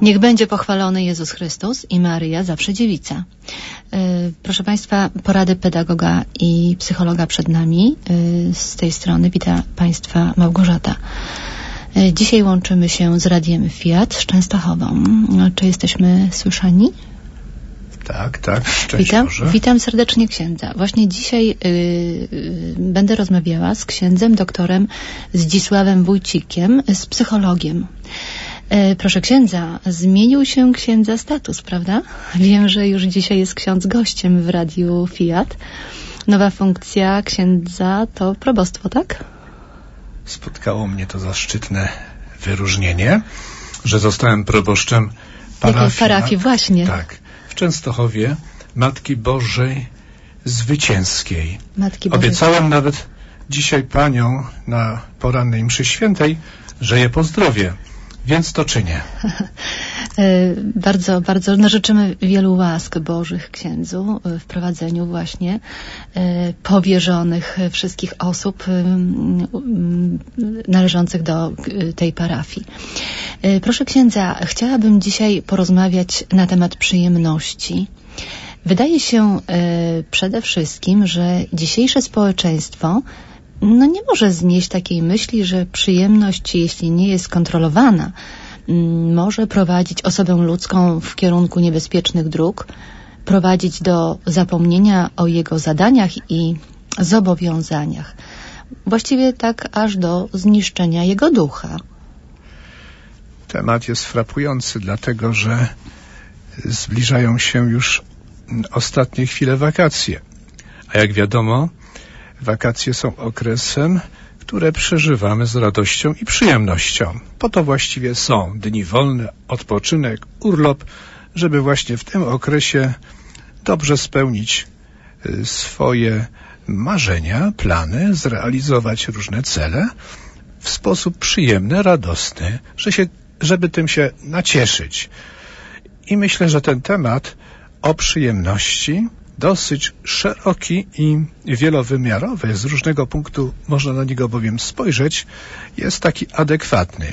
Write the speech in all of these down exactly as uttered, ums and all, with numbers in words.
Niech będzie pochwalony Jezus Chrystus i Maryja zawsze dziewica. Proszę Państwa, porady pedagoga i psychologa przed nami. Z tej strony wita Państwa Małgorzata. Dzisiaj łączymy się z Radiem Fiat z Częstochową. Czy jesteśmy słyszani? Tak, tak. Szczęść Witam, Boże. witam serdecznie księdza. Właśnie dzisiaj y, y, będę rozmawiała z księdzem doktorem Zdzisławem Wójcikiem, z psychologiem. Y, proszę księdza, zmienił się księdza status, prawda? Wiem, że już dzisiaj jest ksiądz gościem w Radiu Fiat. Nowa funkcja księdza to probostwo, tak? Spotkało mnie to zaszczytne wyróżnienie, że zostałem proboszczem parafii. Jakiej parafii, właśnie. Tak. W Częstochowie Matki Bożej Zwycięskiej. Matki Bożej. Obiecałem nawet dzisiaj panią na porannej mszy świętej, że je pozdrowię, więc to czynię. Bardzo, bardzo no, życzymy wielu łask Bożych księdzu w prowadzeniu właśnie powierzonych wszystkich osób należących do tej parafii. Proszę księdza, chciałabym dzisiaj porozmawiać na temat przyjemności. Wydaje się przede wszystkim, że dzisiejsze społeczeństwo no nie może znieść takiej myśli, że przyjemność, jeśli nie jest kontrolowana, może prowadzić osobę ludzką w kierunku niebezpiecznych dróg, prowadzić do zapomnienia o jego zadaniach i zobowiązaniach. Właściwie tak aż do zniszczenia jego ducha. Temat jest frapujący, dlatego że zbliżają się już ostatnie chwile wakacje. A jak wiadomo, wakacje są okresem, które przeżywamy z radością i przyjemnością. Po to właściwie są dni wolne, odpoczynek, urlop, żeby właśnie w tym okresie dobrze spełnić swoje marzenia, plany, zrealizować różne cele w sposób przyjemny, radosny, że się, żeby tym się nacieszyć. I myślę, że ten temat o przyjemności dosyć szeroki i wielowymiarowy, z różnego punktu można na niego bowiem spojrzeć, jest taki adekwatny.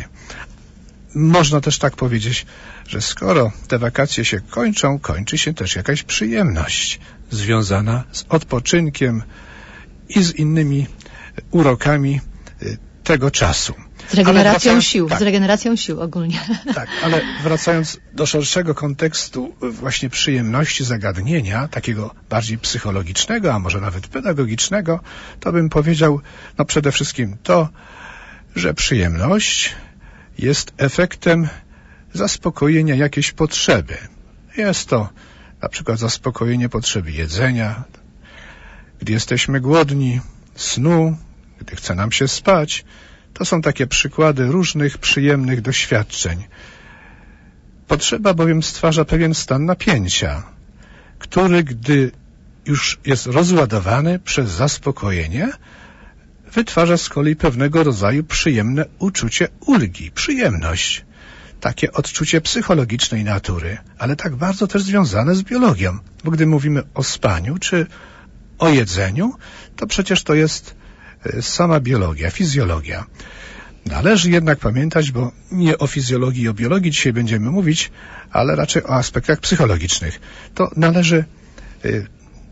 Można też tak powiedzieć, że skoro te wakacje się kończą, kończy się też jakaś przyjemność związana z odpoczynkiem i z innymi urokami tego czasu. Z regeneracją sił, tak, z regeneracją sił ogólnie. Tak, ale wracając do szerszego kontekstu właśnie przyjemności zagadnienia, takiego bardziej psychologicznego, a może nawet pedagogicznego, to bym powiedział, no przede wszystkim to, że przyjemność jest efektem zaspokojenia jakiejś potrzeby. Jest to na przykład zaspokojenie potrzeby jedzenia, gdy jesteśmy głodni, snu, gdy chce nam się spać. To są takie przykłady różnych przyjemnych doświadczeń. Potrzeba bowiem stwarza pewien stan napięcia, który, gdy już jest rozładowany przez zaspokojenie, wytwarza z kolei pewnego rodzaju przyjemne uczucie ulgi, przyjemność. Takie odczucie psychologicznej natury, ale tak bardzo też związane z biologią. Bo gdy mówimy o spaniu czy o jedzeniu, to przecież to jest sama biologia, fizjologia. Należy jednak pamiętać, bo nie o fizjologii i o biologii dzisiaj będziemy mówić, ale raczej o aspektach psychologicznych. To należy y,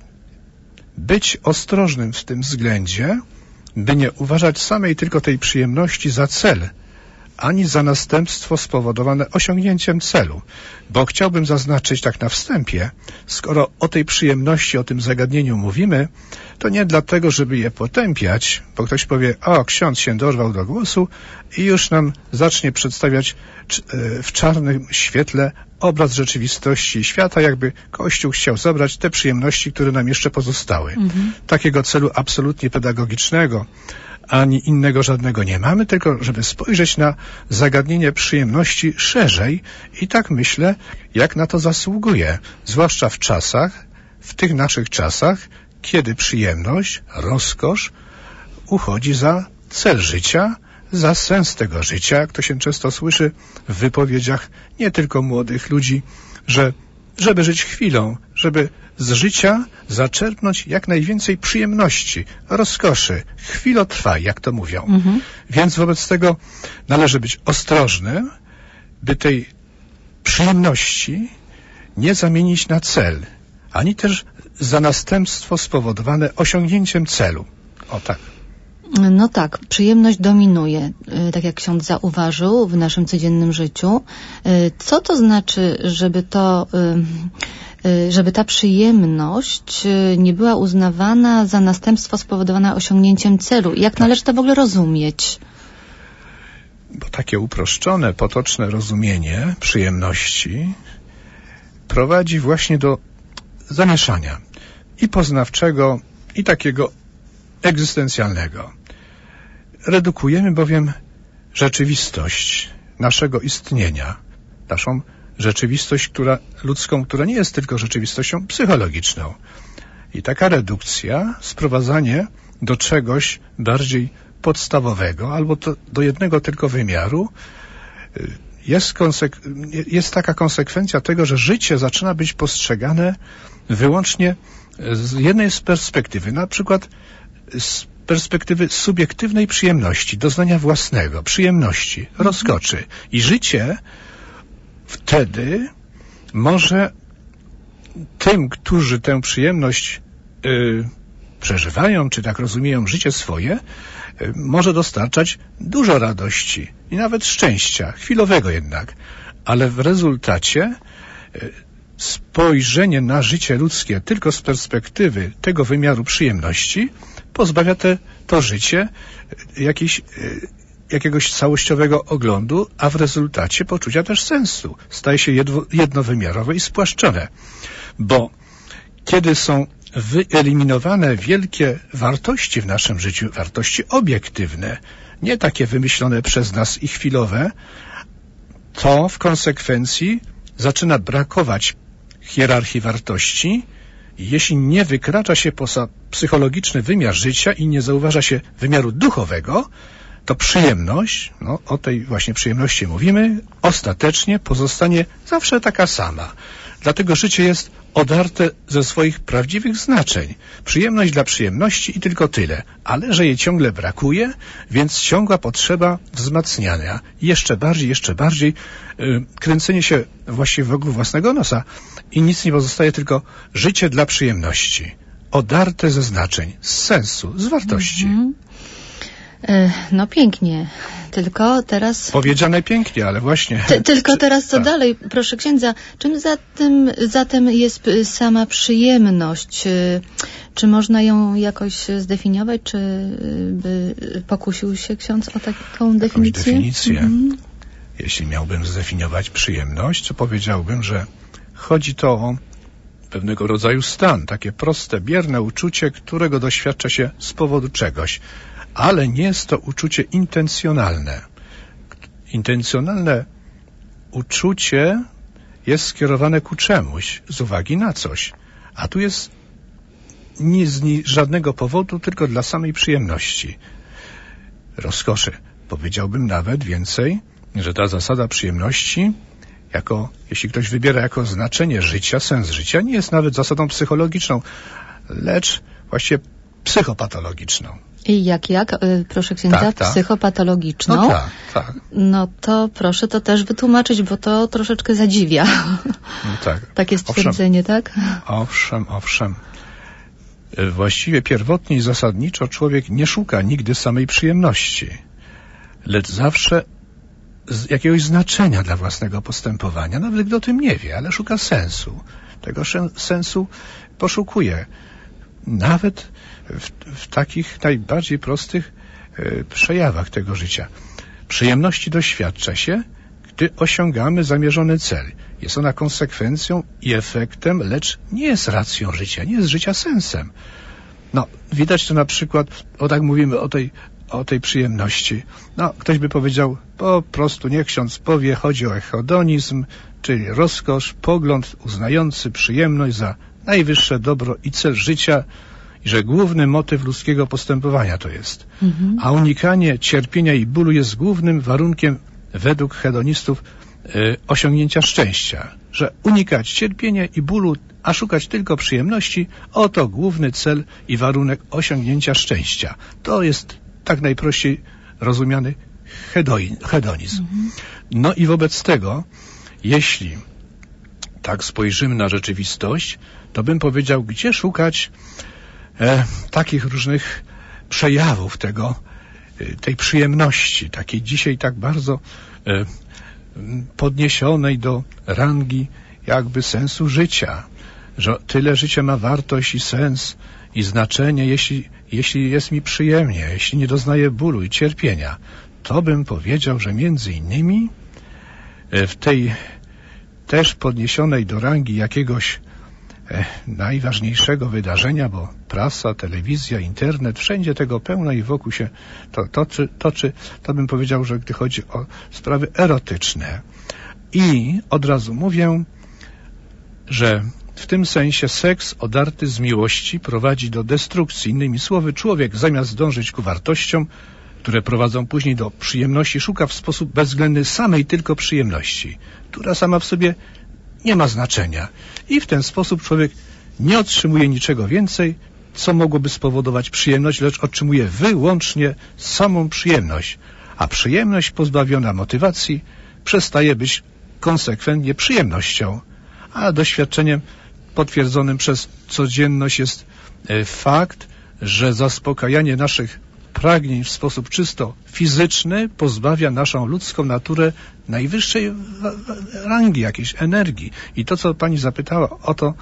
być ostrożnym w tym względzie, by nie uważać samej tylko tej przyjemności za cel, ani za następstwo spowodowane osiągnięciem celu. Bo chciałbym zaznaczyć tak na wstępie, skoro o tej przyjemności, o tym zagadnieniu mówimy, to nie dlatego, żeby je potępiać, bo ktoś powie, o, ksiądz się dorwał do głosu i już nam zacznie przedstawiać w czarnym świetle obraz rzeczywistości i świata, jakby Kościół chciał zabrać te przyjemności, które nam jeszcze pozostały. Mhm. Takiego celu absolutnie pedagogicznego ani innego żadnego nie mamy, tylko żeby spojrzeć na zagadnienie przyjemności szerzej i tak myślę, jak na to zasługuje, zwłaszcza w czasach, w tych naszych czasach, kiedy przyjemność, rozkosz uchodzi za cel życia, za sens tego życia, jak to się często słyszy w wypowiedziach nie tylko młodych ludzi, że żeby żyć chwilą, żeby z życia zaczerpnąć jak najwięcej przyjemności, rozkoszy, chwilotrwaj, jak to mówią. Mhm. Więc wobec tego należy być ostrożnym, by tej przyjemności nie zamienić na cel, ani też za następstwo spowodowane osiągnięciem celu. O tak. No tak, przyjemność dominuje, tak jak ksiądz zauważył, w naszym codziennym życiu. Co to znaczy, żeby to, żeby ta przyjemność nie była uznawana za następstwo spowodowane osiągnięciem celu? Jak należy to w ogóle rozumieć? Bo takie uproszczone, potoczne rozumienie przyjemności prowadzi właśnie do zamieszania i poznawczego, i takiego egzystencjalnego. Redukujemy bowiem rzeczywistość naszego istnienia, naszą rzeczywistość która, ludzką, która nie jest tylko rzeczywistością psychologiczną. I taka redukcja, sprowadzanie do czegoś bardziej podstawowego albo to, do jednego tylko wymiaru jest, konsek- jest taka konsekwencja tego, że życie zaczyna być postrzegane wyłącznie z jednej z perspektywy, na przykład z perspektywy subiektywnej przyjemności, doznania własnego, przyjemności, rozkoszy. I życie wtedy może tym, którzy tę przyjemność y, przeżywają, czy tak rozumieją życie swoje, y, może dostarczać dużo radości i nawet szczęścia, chwilowego jednak. Ale w rezultacie y, spojrzenie na życie ludzkie tylko z perspektywy tego wymiaru przyjemności pozbawia te, to życie jakiejś, jakiegoś całościowego oglądu, a w rezultacie poczucia też sensu. Staje się jedno, jednowymiarowe i spłaszczone. Bo kiedy są wyeliminowane wielkie wartości w naszym życiu, wartości obiektywne, nie takie wymyślone przez nas i chwilowe, to w konsekwencji zaczyna brakować hierarchii wartości. Jeśli nie wykracza się poza psychologiczny wymiar życia i nie zauważa się wymiaru duchowego, to przyjemność, no o tej właśnie przyjemności mówimy, ostatecznie pozostanie zawsze taka sama. Dlatego życie jest odarte ze swoich prawdziwych znaczeń. Przyjemność dla przyjemności i tylko tyle. Ale że jej ciągle brakuje, więc ciągła potrzeba wzmacniania. Jeszcze bardziej, jeszcze bardziej yy, kręcenie się właściwie wokół własnego nosa i nic nie pozostaje, tylko życie dla przyjemności. Odarte ze znaczeń, z sensu, z wartości. Mm-hmm. No pięknie, tylko teraz... Powiedziane pięknie, ale właśnie... Ty, tylko teraz co tak. dalej? Proszę księdza, czym zatem, zatem jest sama przyjemność? Czy można ją jakoś zdefiniować? Czy by pokusił się ksiądz o taką definicję? Jakąś definicję? Mhm. Jeśli miałbym zdefiniować przyjemność, to powiedziałbym, że chodzi to o pewnego rodzaju stan, takie proste, bierne uczucie, którego doświadcza się z powodu czegoś. Ale nie jest to uczucie intencjonalne. Intencjonalne uczucie jest skierowane ku czemuś, z uwagi na coś. A tu jest nie z żadnego powodu, tylko dla samej przyjemności. Rozkoszy. Powiedziałbym nawet więcej, że ta zasada przyjemności, jako, jeśli ktoś wybiera jako znaczenie życia, sens życia, nie jest nawet zasadą psychologiczną, lecz właściwie psychopatologiczną. I jak, jak? Proszę księdza, tak, tak. psychopatologiczną? No tak, tak. No to proszę to też wytłumaczyć, bo to troszeczkę zadziwia. No tak. Takie stwierdzenie, owszem, tak? Owszem, owszem. Właściwie pierwotnie i zasadniczo człowiek nie szuka nigdy samej przyjemności, lecz zawsze z jakiegoś znaczenia dla własnego postępowania, nawet gdy o tym nie wie, ale szuka sensu. Tego sensu poszukuje. Nawet w, w takich najbardziej prostych e, przejawach tego życia. Przyjemności doświadcza się, gdy osiągamy zamierzony cel. Jest ona konsekwencją i efektem, lecz nie jest racją życia, nie jest życia sensem. No, widać to na przykład, o tak mówimy o tej, o tej przyjemności. No, ktoś by powiedział, po prostu niech ksiądz powie, chodzi o hedonizm, czyli rozkosz, pogląd uznający przyjemność za najwyższe dobro i cel życia, i że główny motyw ludzkiego postępowania to jest. Mhm. A unikanie cierpienia i bólu jest głównym warunkiem według hedonistów y, osiągnięcia szczęścia. Że unikać cierpienia i bólu, a szukać tylko przyjemności, oto główny cel i warunek osiągnięcia szczęścia. To jest tak najprościej rozumiany hedonizm. Mhm. No i wobec tego, jeśli tak spojrzymy na rzeczywistość, to bym powiedział, gdzie szukać e, takich różnych przejawów tego, e, tej przyjemności, takiej dzisiaj tak bardzo e, podniesionej do rangi jakby sensu życia, że tyle życie ma wartość i sens i znaczenie, jeśli, jeśli jest mi przyjemnie, jeśli nie doznaję bólu i cierpienia. To bym powiedział, że między innymi w tej też podniesionej do rangi jakiegoś e, najważniejszego wydarzenia, bo prasa, telewizja, internet, wszędzie tego pełno i wokół się to toczy, toczy, to bym powiedział, że gdy chodzi o sprawy erotyczne. I od razu mówię, że w tym sensie seks odarty z miłości prowadzi do destrukcji. Innymi słowy, człowiek zamiast dążyć ku wartościom, które prowadzą później do przyjemności, szuka w sposób bezwzględny samej tylko przyjemności, która sama w sobie nie ma znaczenia. I w ten sposób człowiek nie otrzymuje niczego więcej, co mogłoby spowodować przyjemność, lecz otrzymuje wyłącznie samą przyjemność. A przyjemność pozbawiona motywacji przestaje być konsekwentnie przyjemnością, a doświadczeniem potwierdzonym przez codzienność jest fakt, że zaspokajanie naszych pragnień w sposób czysto fizyczny pozbawia naszą ludzką naturę najwyższej rangi, jakiejś energii. I to, co pani zapytała o to,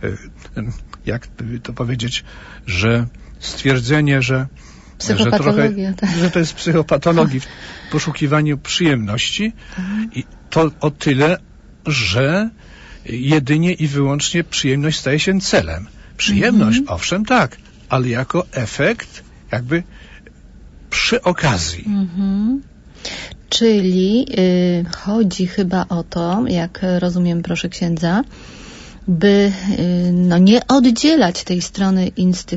jak to powiedzieć, że stwierdzenie, że, że, trochę, tak. że to jest psychopatologii w poszukiwaniu przyjemności i to o tyle, że jedynie i wyłącznie przyjemność staje się celem. Przyjemność, mm-hmm. owszem, tak, ale jako efekt jakby przy okazji. Mm-hmm. Czyli y, chodzi chyba o to, jak rozumiem, proszę księdza, by y, no, nie oddzielać tej strony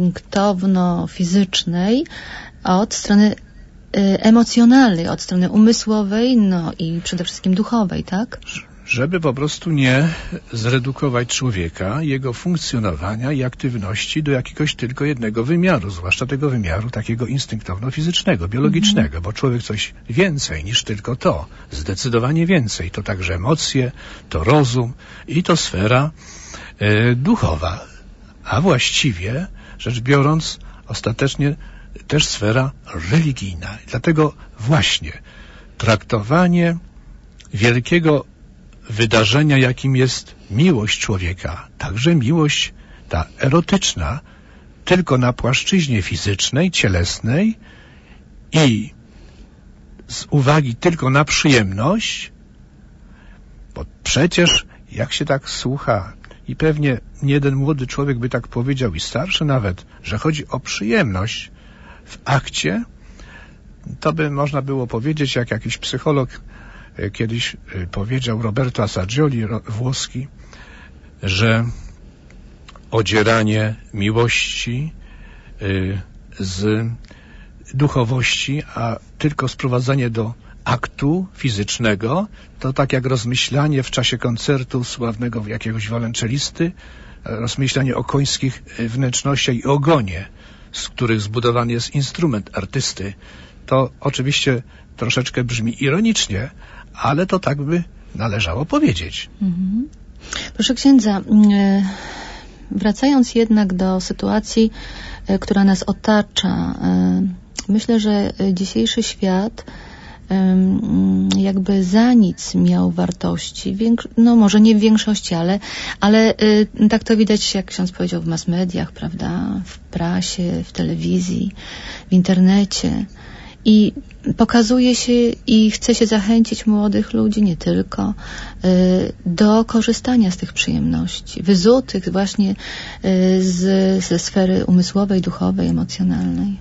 instynktowno-fizycznej od strony y, emocjonalnej, od strony umysłowej, no i przede wszystkim duchowej, tak? Żeby po prostu nie zredukować człowieka, jego funkcjonowania i aktywności do jakiegoś tylko jednego wymiaru, zwłaszcza tego wymiaru takiego instynktowno-fizycznego, biologicznego, mm. bo człowiek coś więcej niż tylko to, zdecydowanie więcej. To także emocje, to rozum i to sfera e, duchowa, a właściwie rzecz biorąc ostatecznie też sfera religijna. Dlatego właśnie traktowanie wielkiego wydarzenia, jakim jest miłość człowieka, także miłość ta erotyczna, tylko na płaszczyźnie fizycznej, cielesnej i z uwagi tylko na przyjemność, bo przecież jak się tak słucha i pewnie nie jeden młody człowiek by tak powiedział i starszy nawet, że chodzi o przyjemność w akcie, to by można było powiedzieć, jak jakiś psycholog kiedyś powiedział, Roberto Assagioli, włoski, że odzieranie miłości z duchowości, a tylko sprowadzanie do aktu fizycznego, to tak jak rozmyślanie w czasie koncertu sławnego jakiegoś wiolonczelisty, rozmyślanie o końskich wnętrznościach i ogonie, z których zbudowany jest instrument artysty. To oczywiście troszeczkę brzmi ironicznie, ale to tak by należało powiedzieć. Mhm. Proszę księdza, wracając jednak do sytuacji, która nas otacza, myślę, że dzisiejszy świat jakby za nic miał wartości, no może nie w większości, ale, ale tak to widać, jak ksiądz powiedział, w mass mediach, prawda, w prasie, w telewizji, w internecie. I pokazuje się i chce się zachęcić młodych ludzi, nie tylko, do korzystania z tych przyjemności, wyzutych właśnie z, ze sfery umysłowej, duchowej, emocjonalnej.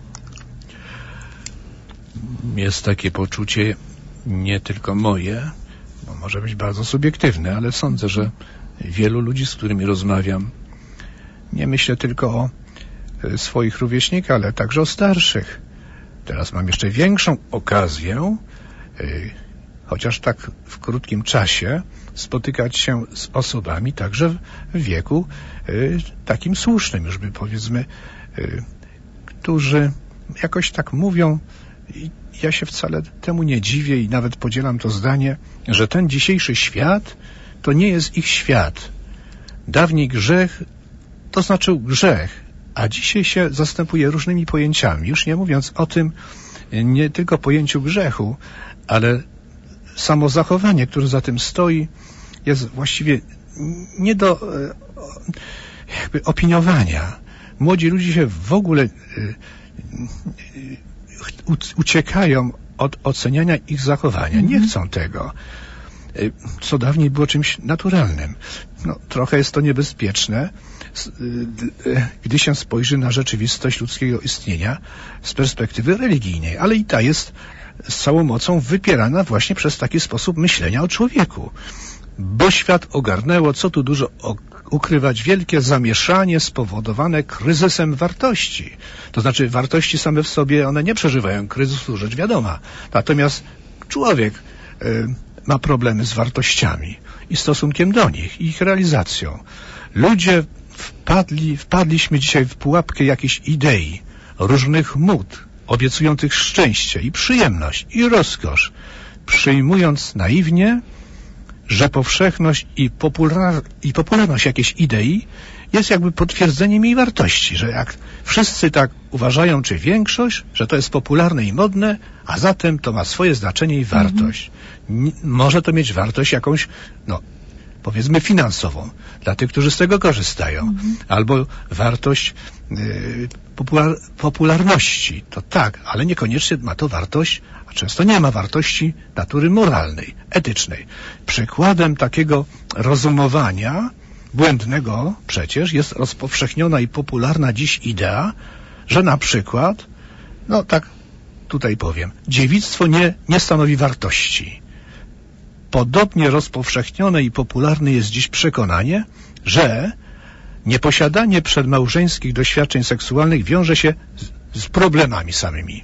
Jest takie poczucie, nie tylko moje, bo może być bardzo subiektywne, ale sądzę, że wielu ludzi, z którymi rozmawiam, nie myślę tylko o swoich rówieśnikach, ale także o starszych. Teraz mam jeszcze większą okazję, yy, chociaż tak w krótkim czasie, spotykać się z osobami także w wieku yy, takim słusznym, już by powiedzmy, yy, którzy jakoś tak mówią i, ja się wcale temu nie dziwię i nawet podzielam to zdanie, że ten dzisiejszy świat to nie jest ich świat. Dawniej grzech to znaczył grzech, a dzisiaj się zastępuje różnymi pojęciami. Już nie mówiąc o tym, nie tylko pojęciu grzechu, ale samo zachowanie, które za tym stoi, jest właściwie nie do jakby opiniowania. Młodzi ludzie się w ogóle uciekają od oceniania ich zachowania. Nie chcą tego, co dawniej było czymś naturalnym. No, trochę jest to niebezpieczne, gdy się spojrzy na rzeczywistość ludzkiego istnienia z perspektywy religijnej, ale i ta jest z całą mocą wypierana właśnie przez taki sposób myślenia o człowieku. Bo świat ogarnęło, co tu dużo ukrywać, wielkie zamieszanie spowodowane kryzysem wartości. To znaczy wartości same w sobie, one nie przeżywają kryzysu, rzecz wiadoma. Natomiast człowiek y, ma problemy z wartościami i stosunkiem do nich, i ich realizacją. Ludzie wpadli, wpadliśmy dzisiaj w pułapkę jakiejś idei, różnych mód, obiecujących szczęście i przyjemność i rozkosz, przyjmując naiwnie, że powszechność i, popular, i popularność jakiejś idei jest jakby potwierdzeniem jej wartości, że jak wszyscy tak uważają, czy większość, że to jest popularne i modne, a zatem to ma swoje znaczenie i wartość. Mm-hmm. Może to mieć wartość jakąś, no, powiedzmy finansową, dla tych, którzy z tego korzystają, mm-hmm. albo wartość y, popular, popularności, to tak, ale niekoniecznie ma to wartość, a często nie ma wartości natury moralnej, etycznej. Przykładem takiego rozumowania błędnego przecież jest rozpowszechniona i popularna dziś idea, że na przykład, no tak tutaj powiem, dziewictwo nie, nie stanowi wartości. Podobnie rozpowszechnione i popularne jest dziś przekonanie, że nieposiadanie przedmałżeńskich doświadczeń seksualnych wiąże się z, z problemami samymi.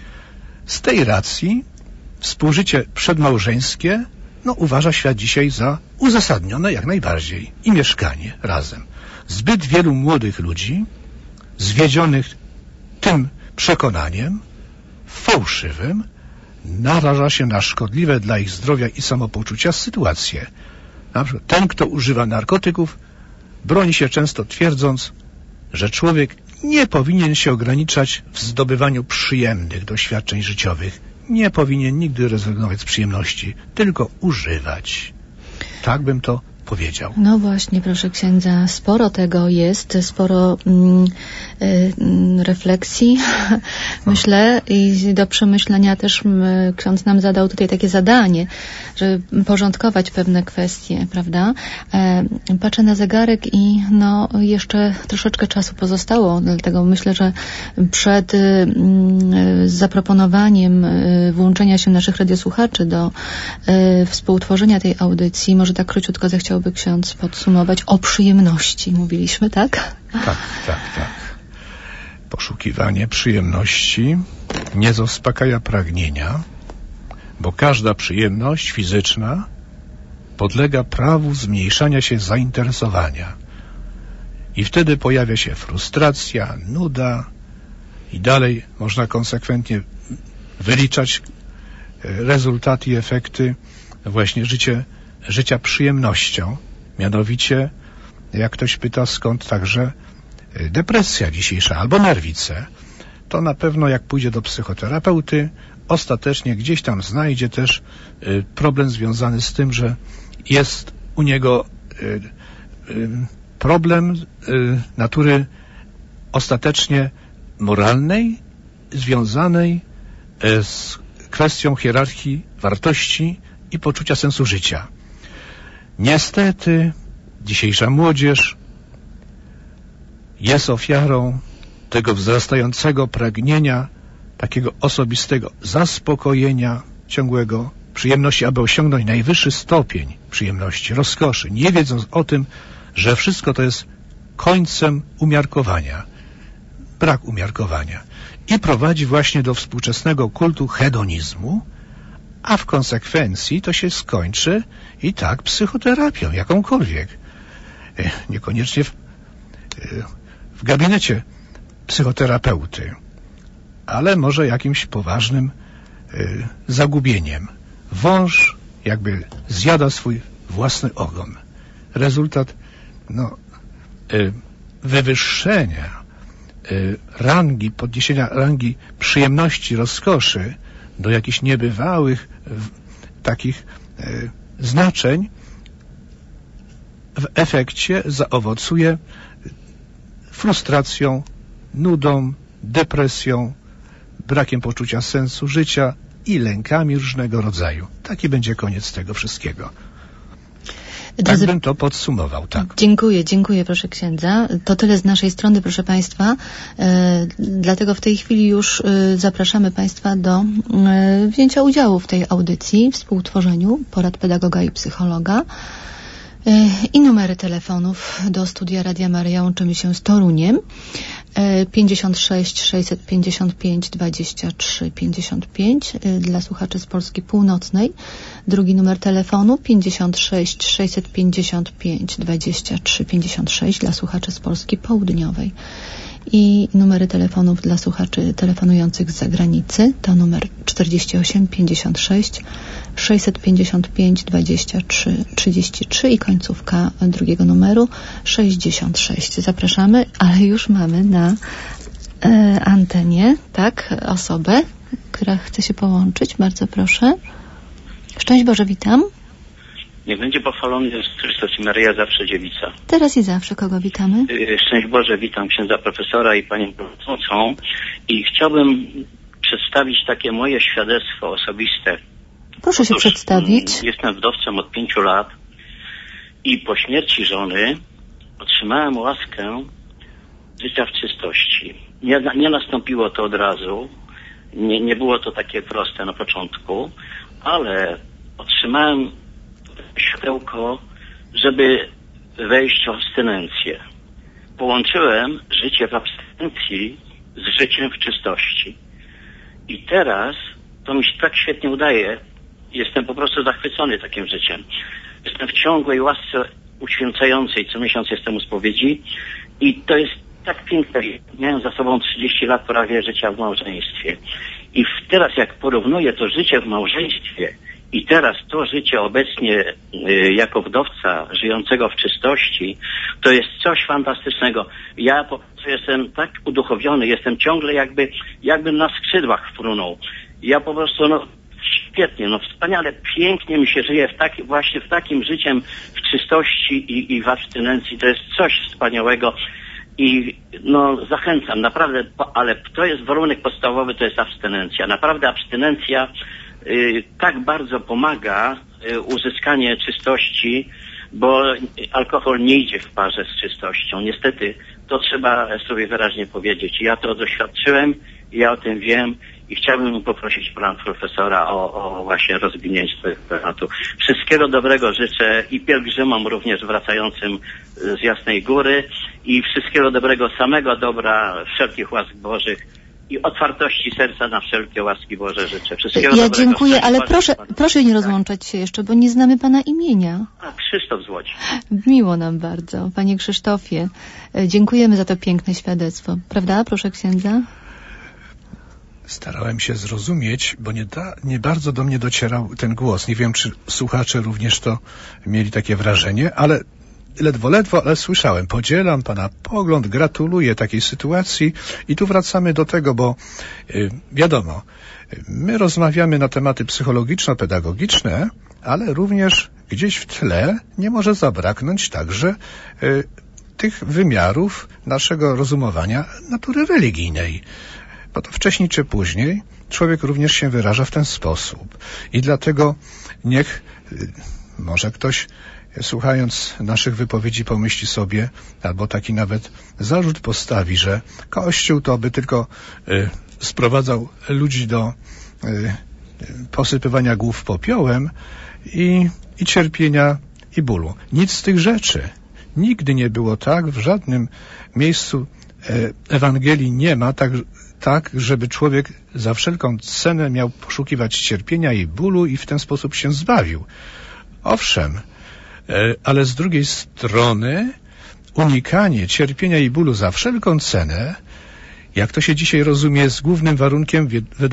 Z tej racji współżycie przedmałżeńskie no, uważa świat dzisiaj za uzasadnione jak najbardziej i mieszkanie razem. Zbyt wielu młodych ludzi zwiedzionych tym przekonaniem fałszywym naraża się na szkodliwe dla ich zdrowia i samopoczucia sytuacje. Na przykład ten, kto używa narkotyków, broni się często twierdząc, że człowiek nie powinien się ograniczać w zdobywaniu przyjemnych doświadczeń życiowych. Nie powinien nigdy rezygnować z przyjemności, tylko używać. Tak bym to powiedział. No właśnie, proszę księdza, sporo tego jest, sporo mm, y, refleksji, myślę, i do przemyślenia też y, ksiądz nam zadał tutaj takie zadanie, żeby porządkować pewne kwestie, prawda? E, patrzę na zegarek i no jeszcze troszeczkę czasu pozostało, dlatego myślę, że przed y, y, zaproponowaniem y, włączenia się naszych radiosłuchaczy do y, współtworzenia tej audycji, może tak króciutko zechciałby ksiądz podsumować o przyjemności. Mówiliśmy, tak? Tak, tak, tak. Poszukiwanie przyjemności nie zaspokaja pragnienia, bo każda przyjemność fizyczna podlega prawu zmniejszania się zainteresowania. I wtedy pojawia się frustracja, nuda i dalej można konsekwentnie wyliczać rezultaty i efekty właśnie życie życia przyjemnością. Mianowicie, jak ktoś pyta, skąd także depresja dzisiejsza albo nerwice, to na pewno jak pójdzie do psychoterapeuty, ostatecznie gdzieś tam znajdzie też problem związany z tym, że jest u niego problem natury ostatecznie moralnej, związanej z kwestią hierarchii wartości i poczucia sensu życia. Niestety dzisiejsza młodzież jest ofiarą tego wzrastającego pragnienia, takiego osobistego zaspokojenia ciągłego, przyjemności, aby osiągnąć najwyższy stopień przyjemności, rozkoszy, nie wiedząc o tym, że wszystko to jest końcem umiarkowania, brak umiarkowania i prowadzi właśnie do współczesnego kultu hedonizmu, a w konsekwencji to się skończy i tak psychoterapią, jakąkolwiek. Niekoniecznie w, w gabinecie psychoterapeuty, ale może jakimś poważnym y, zagubieniem. Wąż jakby zjada swój własny ogon. Rezultat no, y, wywyższenia y, rangi, podniesienia rangi przyjemności, rozkoszy do jakichś niebywałych w, takich y, znaczeń w efekcie zaowocuje frustracją, nudą, depresją, brakiem poczucia sensu życia i lękami różnego rodzaju. Taki będzie koniec tego wszystkiego. Tak Drodzy... bym to podsumował, tak. Dziękuję, dziękuję proszę księdza. To tyle z naszej strony, proszę Państwa. E, dlatego w tej chwili już e, zapraszamy Państwa do e, wzięcia udziału w tej audycji, współtworzeniu porad pedagoga i psychologa. E, I numery telefonów do studia Radia Maryja. Łączymy się z Toruniem. pięćdziesiąt sześć sześćset pięćdziesiąt pięć dwadzieścia trzy pięćdziesiąt pięć dla słuchaczy z Polski Północnej. Drugi numer telefonu pięćdziesiąt sześć sześćset pięćdziesiąt pięć dwadzieścia trzy pięćdziesiąt sześć dla słuchaczy z Polski Południowej. I numery telefonów dla słuchaczy telefonujących z zagranicy to numer czterdzieści osiem pięćdziesiąt sześć sześćset pięćdziesiąt pięć dwadzieścia trzy trzydzieści trzy i końcówka drugiego numeru sześćdziesiąt sześć. Zapraszamy, ale już mamy na e, antenie, tak, osobę, która chce się połączyć. Bardzo proszę. Szczęść Boże, witam. Niech będzie pochwalony Jezus Chrystus i Maryja zawsze dziewica. Teraz i zawsze kogo witamy? Szczęść Boże, witam księdza profesora i panią prowadzącą i chciałbym przedstawić takie moje świadectwo osobiste. Proszę się Otóż przedstawić. Jestem wdowcem od pięciu lat i po śmierci żony otrzymałem łaskę życia w czystości. Nie, nie nastąpiło to od razu, nie, nie było to takie proste na początku, ale otrzymałem światełko, żeby wejść w abstynencję. Połączyłem życie w abstynencji z życiem w czystości. I teraz to mi się tak świetnie udaje. Jestem po prostu zachwycony takim życiem. Jestem w ciągłej łasce uświęcającej. Co miesiąc jestem u spowiedzi i to jest tak piękne. Miałem za sobą trzydzieści lat prawie życia w małżeństwie. I teraz jak porównuję to życie w małżeństwie i teraz to życie obecnie y, jako wdowca żyjącego w czystości, to jest coś fantastycznego. Ja po prostu jestem tak uduchowiony, jestem ciągle jakby, jakbym na skrzydłach frunął. Ja po prostu, no świetnie, no wspaniale, pięknie mi się żyje w taki, właśnie w takim życiem w czystości i, i w abstynencji. To jest coś wspaniałego. I no zachęcam, naprawdę, ale to jest warunek podstawowy, to jest abstynencja. Naprawdę abstynencja y, tak bardzo pomaga y, uzyskanie czystości, bo alkohol nie idzie w parze z czystością. Niestety, to trzeba sobie wyraźnie powiedzieć. Ja to doświadczyłem, ja o tym wiem i chciałbym poprosić pana profesora o, o właśnie rozwinięcie tego tematu. Wszystkiego dobrego życzę i pielgrzymom również wracającym z Jasnej Góry i wszystkiego dobrego, samego dobra, wszelkich łask Bożych i otwartości serca na wszelkie łaski Boże życzę. Wszystkiego ja dobrego. dziękuję, ale Boże, proszę, proszę nie rozłączać się jeszcze, bo nie znamy pana imienia. A, Krzysztof z Łodzi. Miło nam bardzo. Panie Krzysztofie, dziękujemy za to piękne świadectwo. Prawda, proszę księdza? Starałem się zrozumieć, bo nie, da, nie bardzo do mnie docierał ten głos. Nie wiem, czy słuchacze również to mieli takie wrażenie, ale ledwo, ledwo, ale słyszałem. Podzielam pana pogląd, gratuluję takiej sytuacji i tu wracamy do tego, bo y, wiadomo, my rozmawiamy na tematy psychologiczno-pedagogiczne, ale również gdzieś w tle nie może zabraknąć także y, tych wymiarów naszego rozumowania natury religijnej. Bo to wcześniej czy później człowiek również się wyraża w ten sposób. I dlatego niech y, może ktoś, słuchając naszych wypowiedzi, pomyśli sobie, albo taki nawet zarzut postawi, że Kościół to by tylko y, sprowadzał ludzi do y, posypywania głów popiołem i, i cierpienia i bólu. Nic z tych rzeczy. Nigdy nie było tak, w żadnym miejscu y, Ewangelii nie ma tak, tak, żeby człowiek za wszelką cenę miał poszukiwać cierpienia i bólu i w ten sposób się zbawił. Owszem, ale z drugiej strony unikanie cierpienia i bólu za wszelką cenę, jak to się dzisiaj rozumie, jest głównym warunkiem według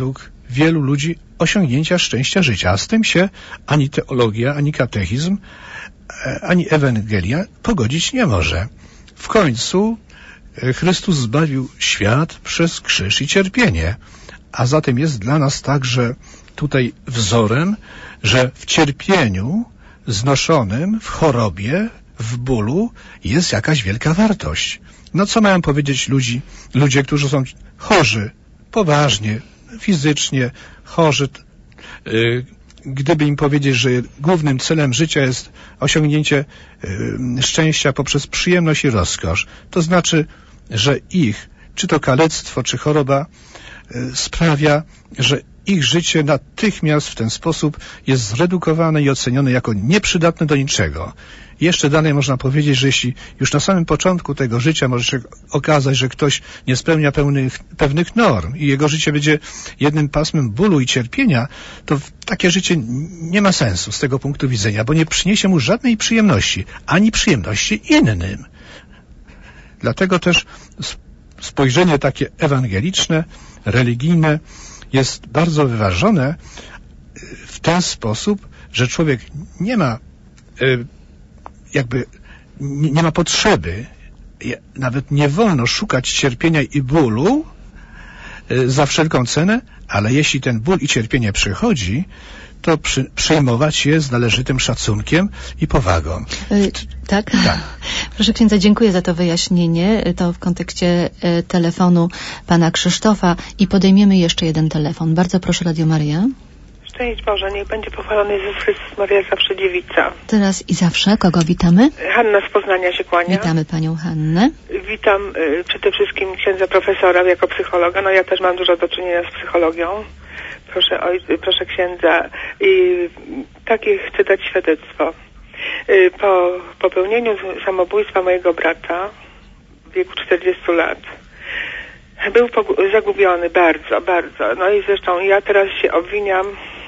wielu ludzi osiągnięcia szczęścia życia, a z tym się ani teologia, ani katechizm, ani Ewangelia pogodzić nie może. W końcu Chrystus zbawił świat przez krzyż i cierpienie, a zatem jest dla nas także tutaj wzorem, że w cierpieniu znoszonym, w chorobie, w bólu jest jakaś wielka wartość. No co mają powiedzieć ludzi, ludzie, którzy są chorzy, poważnie, fizycznie chorzy, yy, gdyby im powiedzieć, że głównym celem życia jest osiągnięcie yy, szczęścia poprzez przyjemność i rozkosz, to znaczy, że ich, czy to kalectwo, czy choroba yy, sprawia, że ich życie natychmiast w ten sposób jest zredukowane i ocenione jako nieprzydatne do niczego. Jeszcze dalej można powiedzieć, że jeśli już na samym początku tego życia może się okazać, że ktoś nie spełnia pełnych, pewnych norm i jego życie będzie jednym pasmem bólu i cierpienia, to takie życie nie ma sensu z tego punktu widzenia, bo nie przyniesie mu żadnej przyjemności, ani przyjemności innym. Dlatego też spojrzenie takie ewangeliczne, religijne jest bardzo wyważone w ten sposób, że człowiek nie ma jakby nie ma potrzeby, nawet nie wolno szukać cierpienia i bólu za wszelką cenę, ale jeśli ten ból i cierpienie przychodzi, to przy, przyjmować je z należytym szacunkiem i powagą. Yy, tak? tak? Proszę księdza, dziękuję za to wyjaśnienie. To w kontekście y, telefonu pana Krzysztofa i podejmiemy jeszcze jeden telefon. Bardzo proszę, Radio Maryja. Szczęść Boże, niech będzie pochwalony Jezus Chrystus, Maria zawsze dziewica. Teraz i zawsze. Kogo witamy? Hanna z Poznania się kłania. Witamy panią Hannę. Witam y, przede wszystkim księdza profesora jako psychologa. No ja też mam dużo do czynienia z psychologią. Proszę, oj, proszę księdza. Y, takie chcę dać świadectwo. Y, po popełnieniu samobójstwa mojego brata w wieku czterdziestu lat był zagubiony bardzo, bardzo. No i zresztą ja teraz się obwiniam,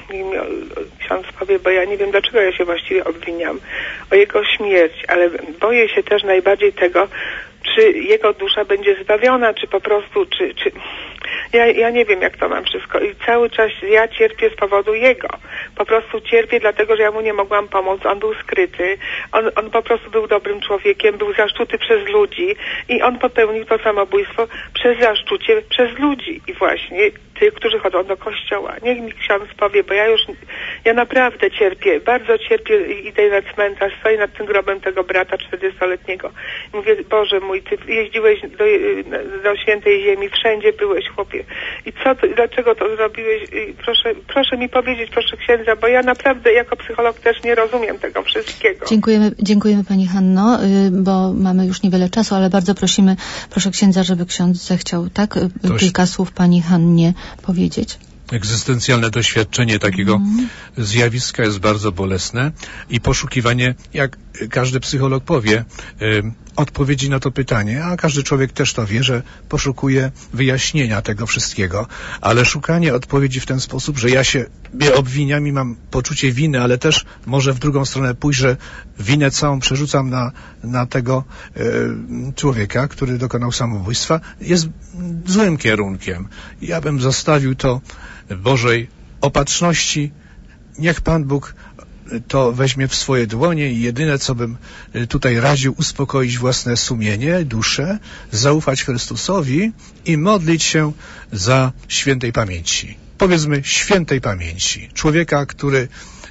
ksiądz powie, bo ja nie wiem, dlaczego ja się właściwie obwiniam o jego śmierć, ale boję się też najbardziej tego, czy jego dusza będzie zbawiona, czy po prostu, czy, czy... Ja, ja nie wiem, jak to mam wszystko i cały czas ja cierpię z powodu jego. Po prostu cierpię, dlatego że ja mu nie mogłam pomóc. On był skryty, on, on po prostu był dobrym człowiekiem, był zaszczuty przez ludzi i on popełnił to samobójstwo przez zaszczucie przez ludzi. I właśnie tych, którzy chodzą do kościoła. Niech mi ksiądz powie, bo ja już, ja naprawdę cierpię, bardzo cierpię, idę na cmentarz, stoję nad tym grobem tego brata czterdziestoletniego. I mówię, Boże mój, Ty jeździłeś do, do świętej ziemi, wszędzie byłeś, chłopie. I co, ty, dlaczego to zrobiłeś? I proszę, proszę mi powiedzieć, proszę księdza, bo ja naprawdę jako psycholog też nie rozumiem tego wszystkiego. Dziękujemy, dziękujemy pani Hanno, bo mamy już niewiele czasu, ale bardzo prosimy, proszę księdza, żeby ksiądz zechciał, tak, kilka słów pani Hannie powiedzieć. Egzystencjalne doświadczenie takiego mm. zjawiska jest bardzo bolesne i poszukiwanie, jak każdy psycholog powie, y, odpowiedzi na to pytanie, a każdy człowiek też to wie, że poszukuje wyjaśnienia tego wszystkiego, ale szukanie odpowiedzi w ten sposób, że ja się obwiniam i mam poczucie winy, ale też może w drugą stronę pójść, że winę całą przerzucam na, na tego y, człowieka, który dokonał samobójstwa, jest złym kierunkiem. Ja bym zostawił to Bożej opatrzności. Niech Pan Bóg to weźmie w swoje dłonie i jedyne, co bym tutaj radził, uspokoić własne sumienie, duszę, zaufać Chrystusowi i modlić się za świętej pamięci. Powiedzmy świętej pamięci. Człowieka, który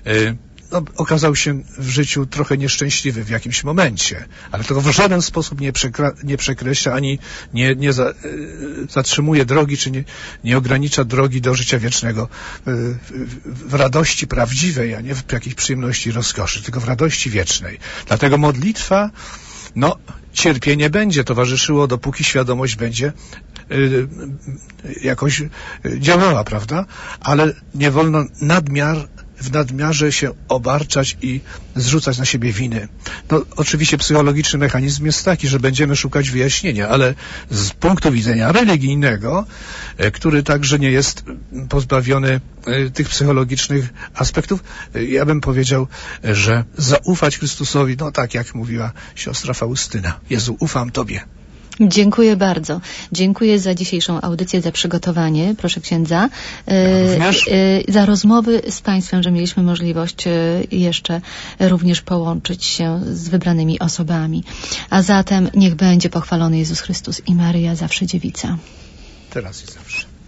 no, okazał się w życiu trochę nieszczęśliwy w jakimś momencie, ale to w żaden sposób nie, przekra- nie przekreśla ani nie, nie za, y, zatrzymuje drogi, czy nie, nie ogranicza drogi do życia wiecznego y, w, w radości prawdziwej, a nie w jakiejś przyjemności i rozkoszy, tylko w radości wiecznej. Dlatego modlitwa, no, cierpienie będzie towarzyszyło, dopóki świadomość będzie y, y, jakoś y, działała, prawda? Ale nie wolno nadmiar w nadmiarze się obarczać i zrzucać na siebie winy. No, oczywiście psychologiczny mechanizm jest taki, że będziemy szukać wyjaśnienia, ale z punktu widzenia religijnego, który także nie jest pozbawiony tych psychologicznych aspektów, ja bym powiedział, że zaufać Chrystusowi, no tak jak mówiła siostra Faustyna. Jezu, ufam Tobie. Dziękuję bardzo. Dziękuję za dzisiejszą audycję, za przygotowanie, proszę księdza, Ja e, za rozmowy z Państwem, że mieliśmy możliwość e, jeszcze również połączyć się z wybranymi osobami. A zatem niech będzie pochwalony Jezus Chrystus i Maryja, zawsze dziewica. Teraz i zawsze.